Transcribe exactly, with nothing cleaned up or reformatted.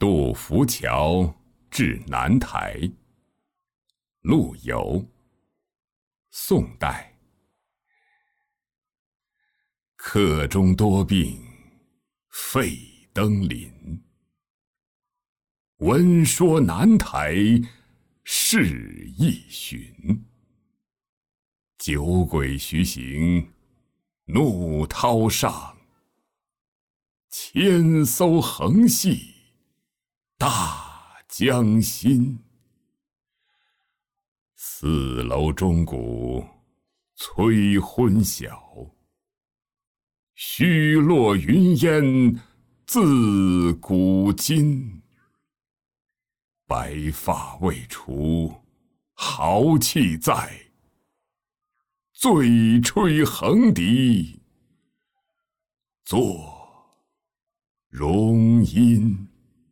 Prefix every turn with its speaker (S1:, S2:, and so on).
S1: 渡浮桥至南台。陆游，宋代。客中多病费登临，闻说南台是一寻。酒鬼徐行，怒涛上，千艘横系大江心。四楼钟鼓催昏晓，虚落云烟自古今。白发未除豪气在，醉吹横笛作荣音。